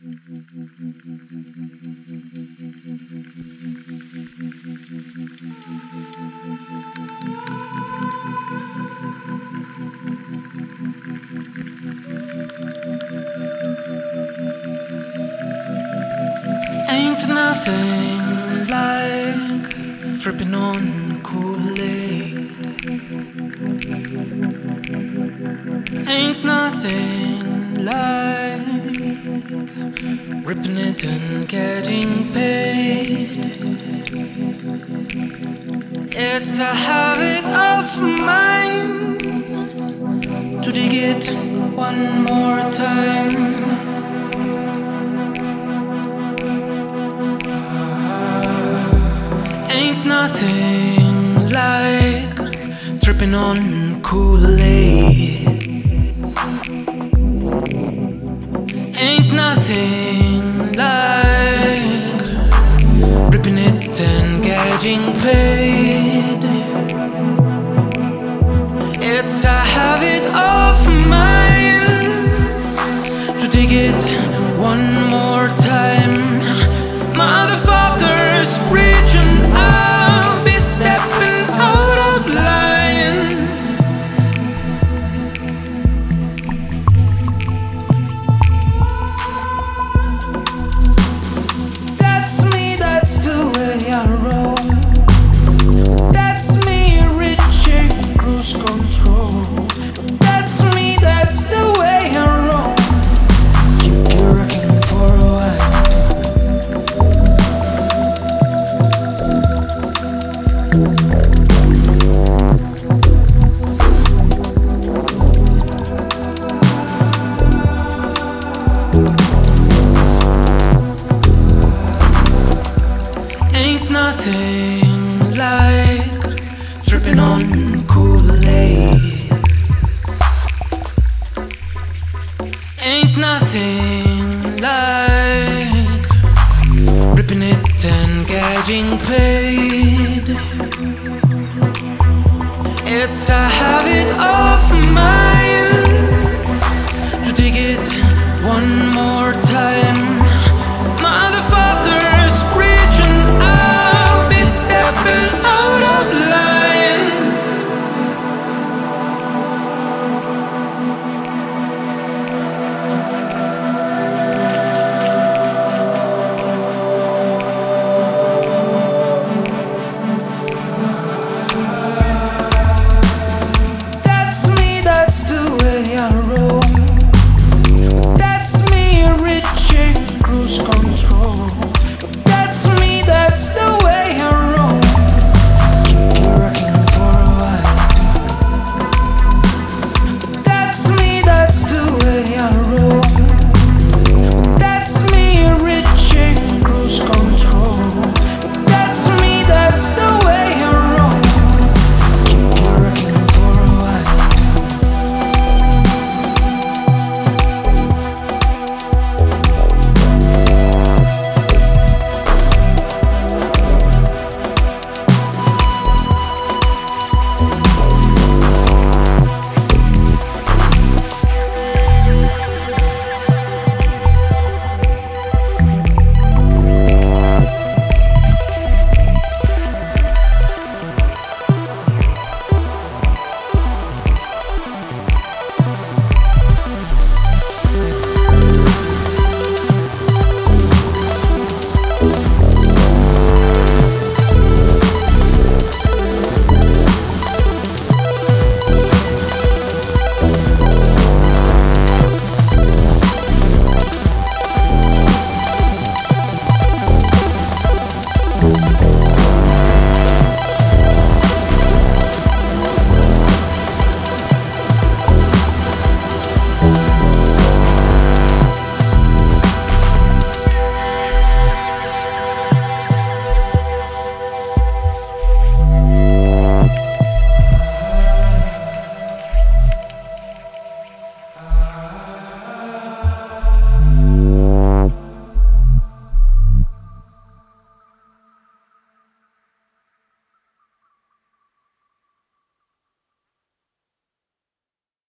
Ain't nothing like tripping on Kool-Aid. Ain't nothing like ripping it and getting paid. It's a habit of mine to dig it one more time. Ain't nothing like tripping on Kool-Aid. Ain't nothing like ripping it and getting paid. It's a habit of mine to dig it one more time. Motherfuckers preaching, I'll be stepping out of line. That's me, that's the way I roll. That's me, reaching cruise control. That's me, that's the way I roll. Keep you rocking for a while. Ain't nothing like tripping on Kool-Aid. Ain't nothing like ripping it and getting paid. It's a habit of mine